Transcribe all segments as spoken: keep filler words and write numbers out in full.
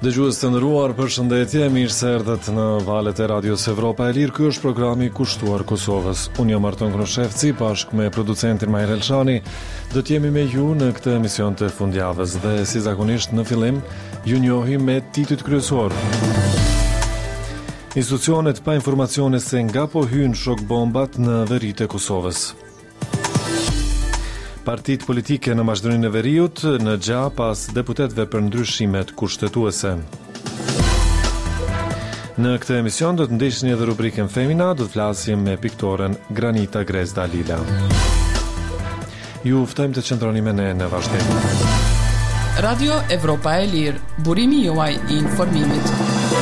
Dëgjues të nderuar, përshëndetje, mirë se erdhët në valët e Radios Evropa e Lirë. Ky është programi i kushtuar Kosovës. Unë jam Arton Krushevci, bashkë me producentin Majr Elshani, do të jemi me ju në këtë emision të fundjavës dhe si zakonisht në fillim ju njohim me titujt kryesor. Institucionet pa informacione se nga po hynë shok bombat në veritë e Kosovës. Partitë politike në Maqedoninë e Veriut në gja pas deputetëve për ndryshimet kushtetuese. Në këtë emision do të ndihni edhe rubrikën Femina, do të flasim me piktoren Granita Grezda Lila. Ju ftojmë të qëndroni me ne në vazhdim. Radio Evropa e Lirë, burimi juaj i informimit.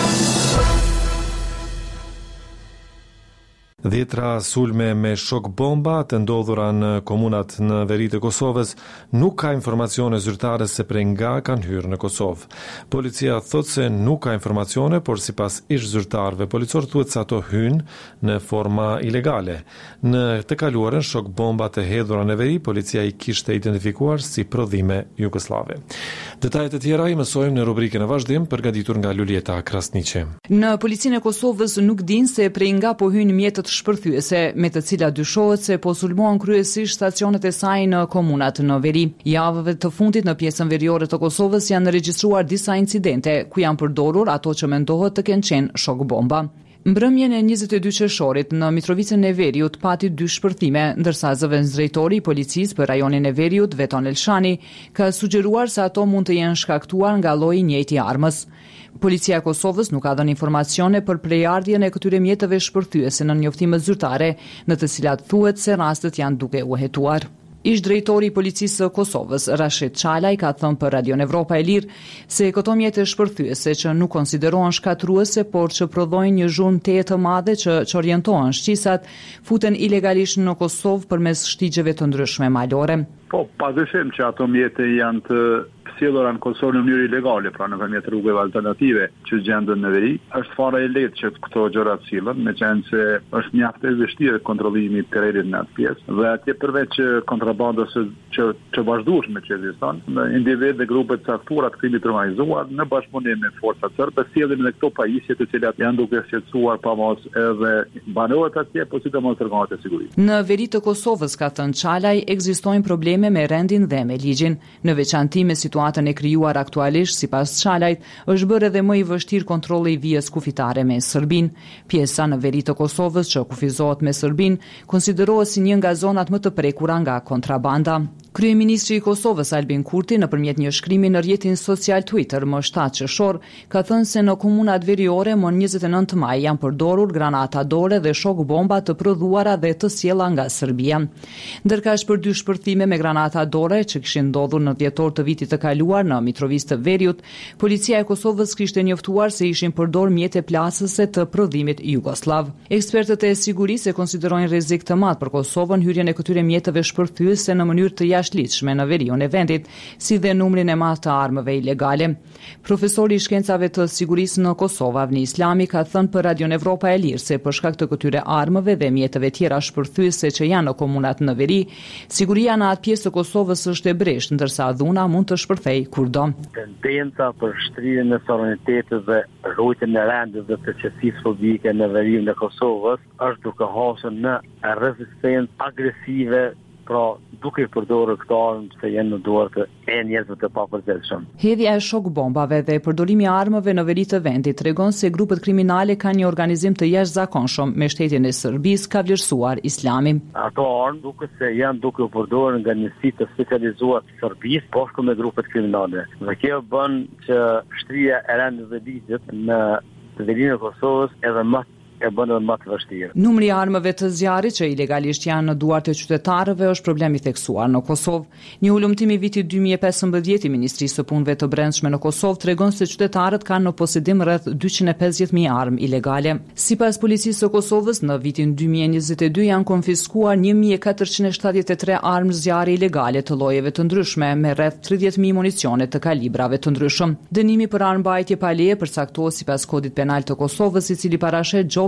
Dhjetra sulme me shok bomba të ndodhura në komunat në veritë e Kosovës nuk ka informacione zyrtare se prej nga kanë hyrë në Kosovë. Policia thot se nuk ka informacione, por sipas ish zyrtarëve policor thuhet se ato hynë në forma ilegale. Në të kaluarën shok bomba të hedhura në veri, policia i kishte identifikuar si prodhime jugoslave. Detajet e tjera i mësojmë në rubrikën e vazhdim përgatitur nga Lulieta Krasniqi. Në policinë e Kosovës nuk din se prej nga po hynë mjetët shpërthyese, me të cilat dyshohet se po sulmuan kryesisht stacionet e saj në komunat në veri. Javëve të fundit në pjesën veriore të Kosovës janë regjistruar disa incidente ku janë përdorur ato që mendohet të kenë qenë shok bomba. Mbrëmjen e njëzet e dy qershorit në Mitrovicën e Veriut pati dy shpërthime, ndërsa zëvendësdrejtori i policisë për rajonin e Veriut, Veton Elshani, ka sugjeruar se ato mund të jenë shkaktuar nga lloji i njëjtë i armës. Policia e Kosovës nuk ka dhënë informacione për prejardhjen e këtyre mjeteve shpërthyese në njoftimet zyrtare, në të cilat thuhet se rastet janë duke u hetuar. Ish drejtori i policisë së Kosovës, Rashid Çalaj, ka thënë për Radio Evropa e Lirë se këto mjete shpërthyese që nuk konsiderohen shkatruese, por që prodhojnë një zhurmë teje të madhe që, që orientohen shqisat, futen ilegalisht në Kosovë përmes shtigjeve të ndryshme malore. Po, padyshim që ato mjete janë të sjellura në Kosovë në mënyrë ilegale, pra nëpërmjet rrugëve alternative që gjenden në veri. Është fare e lehtë që këto gjëra sillen, meqenëse se është mjaft e vështirë kontrollimi i terrenit në atë pjesë. Dhe atje përveç kontrabandës që që vazhdueshme që ekziston, individë dhe grupe të caktuara të krimit të organizuar në bashkëpunim me forcat serbe sjellin edhe këto pajisje të cilat janë duke shqetësuar pamos edhe banorët atje, po sidomos organet e sigurisë. Në veri të Kosovës, ka thënë Çalaj, ekzistojnë probleme me rendin dhe me ligjin. Në veçanti me situatën e krijuar aktualisht, sipas Çalajt, është bërë edhe më i vështirë kontrolli i vijës kufitare me Serbinë. Pjesa në veri të Kosovës që kufizohet me Serbinë konsiderohet si një nga zonat më të prekura nga kontrabanda. Kryeministri i Kosovës Albin Kurti nëpërmjet një shkrimi në rrjetin social Twitter më shtatë qershor ka thënë se në komunat veriore më njëzet e nëntë maj janë përdorur granata dore dhe shok bomba të prodhuara dhe të sjella nga Serbia. Ndërkaq për dy shpërthime me granata dore që kishin ndodhur në dhjetor të vitit të kaluar në Mitrovicë të Veriut, policia e Kosovës kishte njoftuar se ishin përdor mjete plasëse të prodhimit jugoslav. Ekspertët e sigurisë e konsiderojnë rrezik të madh për Kosovën hyrjen e këtyre mjeteve shpërthyese në mënyrë të jashtëligjshme në veriun e vendit, si dhe numrin e madh të armëve ilegale. Profesori i shkencave të sigurisë në Kosovë, Avni Islami, ka thënë për Radio Evropa e Lirë se për shkak të këtyre armëve dhe mjeteve tjera shpërthyese që janë në komunat në veri, siguria në atë pjesë të Kosovës është e breshtë, ndërsa dhuna mund të shpërthejë kurdo. Tendenca për shtrirjen e sovranitetit dhe rrujtjen e rendit dhe të qetësisë publike në veriun e Kosovës është duke hasur në rezistencë agresive, pra duke përdorur këto armë që janë në dorë të njerëzve të papërgjithshëm. Hedhja e shok bombave dhe përdorimi i armëve në veri të vendit tregon se grupet kriminale kanë një organizim të jashtëzakonshëm me shtetin e Serbisë, ka vlerësuar Islami. Ato armë duket se janë duke u përdorur nga njësi të specializuar të Serbisë bashkë me grupet kriminale. Dhe kjo bën që shtrirja e rendit dhe ligjit në verinë e Kosovës edhe më e bën edhe më të vështirë. Numri i armëve të zjarrit që ilegalisht janë në duart e qytetarëve është problem i theksuar në Kosovë. Një ulëmtim i vitit dy mijë e pesëmbëdhjetë i Ministrisë së Punëve të Brendshme në Kosovë tregon se qytetarët kanë në posedim rreth dyqind e pesëdhjetë mijë armë ilegale. Sipas policisë së Kosovës, në vitin dy mijë e njëzet e dy janë konfiskuar një mijë e katërqind e shtatëdhjetë e tre armë zjarri ilegale të llojeve të ndryshme me rreth tridhjetë mijë municione të kalibrave të ndryshëm. Dënimi për armbajtje pa leje përcaktohet sipas kodit penal të Kosovës, i cili parashet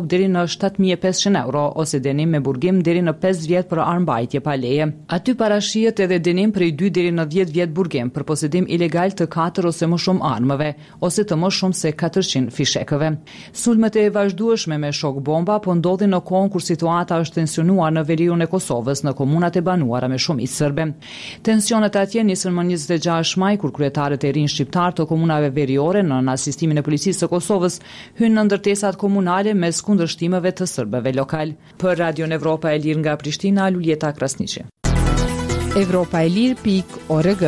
Kosovë deri në shtatë mijë e pesëqind euro ose dënim me burgim deri në pesë vjet për armbajtje pa leje. Aty parashihet edhe dënim prej dy deri në dhjetë vjet burgim për posedim ilegal të katër ose më shumë armëve ose të më shumë se katërqind fishekëve. Sulmet e vazhdueshme me shok bomba po ndodhin në kohën kur situata është tensionuar në veriun e Kosovës në komunat e banuara me shumicë serbe. Tensionet atje nisën më njëzet e gjashtë maj kur kryetarët e rinj shqiptar të komunave veriore në asistimin e policisë së Kosovës hynë në ndërtesat komunale mes kundërshtimeve të serbëve lokal. Për Radio Evropa e Lirë nga Prishtina, Luljeta Krasniqi. Evropa e Lirë pikë org.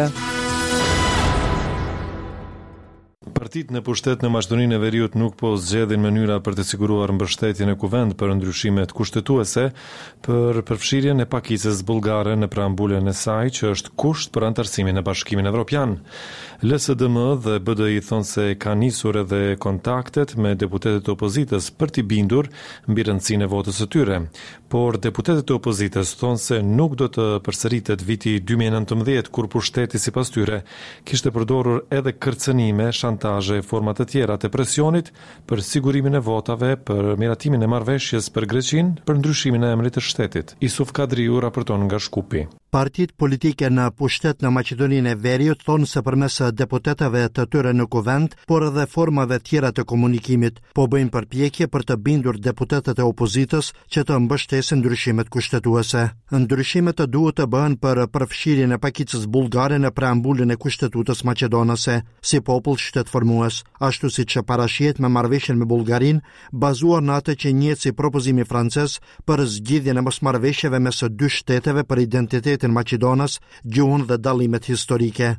Partitë në pushtet në Maqedoninë e Veriut nuk po zgjedhin mënyra për të siguruar mbështetjen e kuvend për ndryshimet kushtetuese për përfshirjen e pakicës bullgare në preambulën e saj, që është kusht për anëtarësimin në Bashkimin Evropian. L S D M dhe B D I thonë se ka nisur edhe kontaktet me deputetët e opozitës për t'i bindur mbi rëndësinë e votës së tyre, por deputetët e opozitës thonë se nuk do të përsëritet viti dy mijë e nëntëmbëdhjetë kur pushteti sipas tyre kishte përdorur edhe kërcënime, shantazhe e forma të tjera të presionit për sigurimin e votave për miratimin e marrëveshjes për Greqinë për ndryshimin e emrit të shtetit. Isuf Kadriu raporton nga Shkupi. Partitë politike në pushtet në Maqedoninë e Veriut thonë se përmes deputetëve të tyre në kuvend, por edhe formave tjera të komunikimit, po bëjnë përpjekje për të bindur deputetët e opozitës që të mbështesin ndryshimet kushtetuese. Ndryshimet të duhet të bëhen për përfshirjen e pakicës bullgare në preambulën e kushtetutës maqedonase si popull shtetformues, ashtu siç parashihet me marrëveshjen me Bullgarinë, bazuar në atë që njihet si propozimi francez për zgjidhjen e mosmarrëveshjeve mes së dy shteteve për identitetin maqedonas, gjuhën dhe dallimet historike.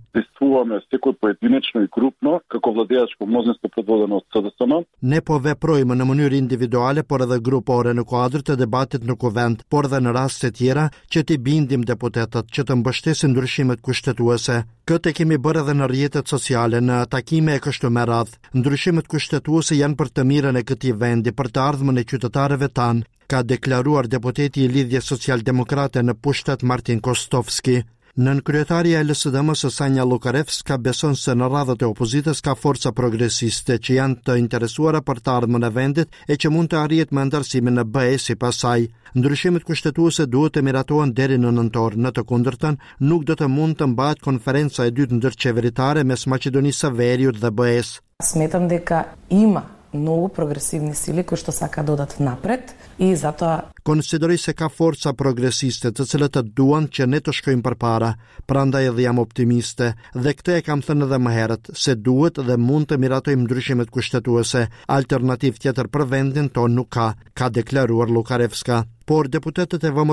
Ne po veprojmë në mënyrë individuale, por edhe grupore në kuadër të debatit në kuvend, por edhe në raste tjera që t'i bindim deputetët që të mbështesin ndryshimet kushtetuese. Këtë e kemi bërë edhe në rrjetet sociale, në takime e kështu me radhë. Ndryshimet kushtetuese janë për të mirën e këtij vendi, për të ardhmën e qytetarëve tanë, ka deklaruar deputeti i Lidhjes Social-Demokrate në pushtet Martin Kostovski. Nën kryetaria e L S D M-s Sanja Lukarevska beson se në radhët e opozitës ka forca progresiste që janë të interesuara për të ardhmën e vendit e që mund të arrihet me antarësimin në B E sipas saj. Ndryshimet kushtetuese duhet të miratohen deri në nëntor, në të kundërtën nuk do të mund të mbahet konferenca e dytë ndërqeveritare mes Maqedonisë së Veriut dhe B E-s. Sметам дека има много прогресивни сили кои што сака да одат напред и затоа konsideroj se ka forca progresiste të cilët të duan që ne të shkojmë përpara, prandaj edhe jam optimiste dhe këtë e kam thënë edhe më herët se duhet dhe mund të miratojmë ndryshimet kushtetuese, alternativ tjetër për vendin tonë nuk ka, ka deklaruar Lukarevska. Por deputetët e V M